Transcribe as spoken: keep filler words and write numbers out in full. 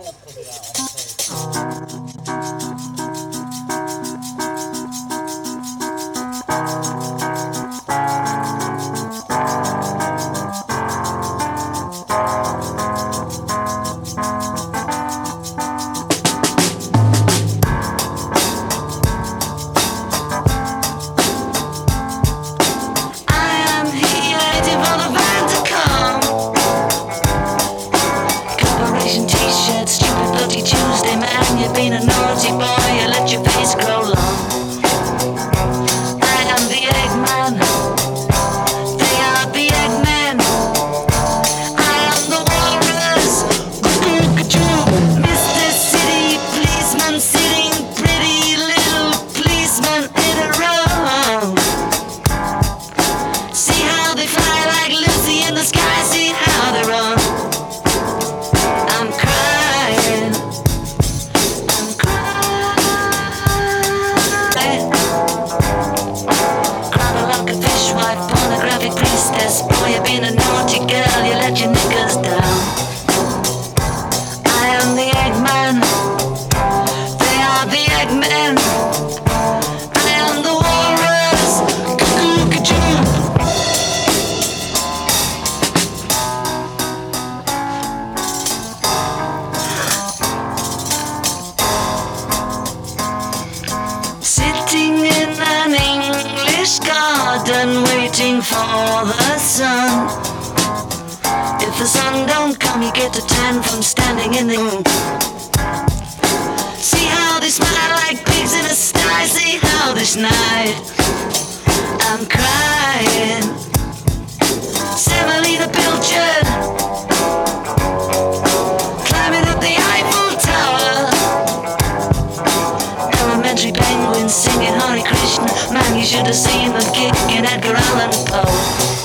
Been a naughty boy, you let your face grow long. I am the Eggman, they are the Eggmen. I am the walrus, Mister City Policeman, sitting pretty little policeman in a row. See how they fly like Lucy in the sky, see how they run. I'm crying. Priestess, boy, you've been a naughty girl, you let your niggas down. I am the Eggman, they are the Eggmen. I am the walrus, cuckoo-ca-choo. Sitting in an English garden, waiting for the sun. If the sun don't come, you get a tan from standing in the moon. See how they smile like pigs in a sty. See how this night I'm crying. Semolina Pilchard, climbing up the Eiffel Tower. Elementary penguins singing Hare Krishna. Man, you should have seen them kicking Edgar Allan Poe.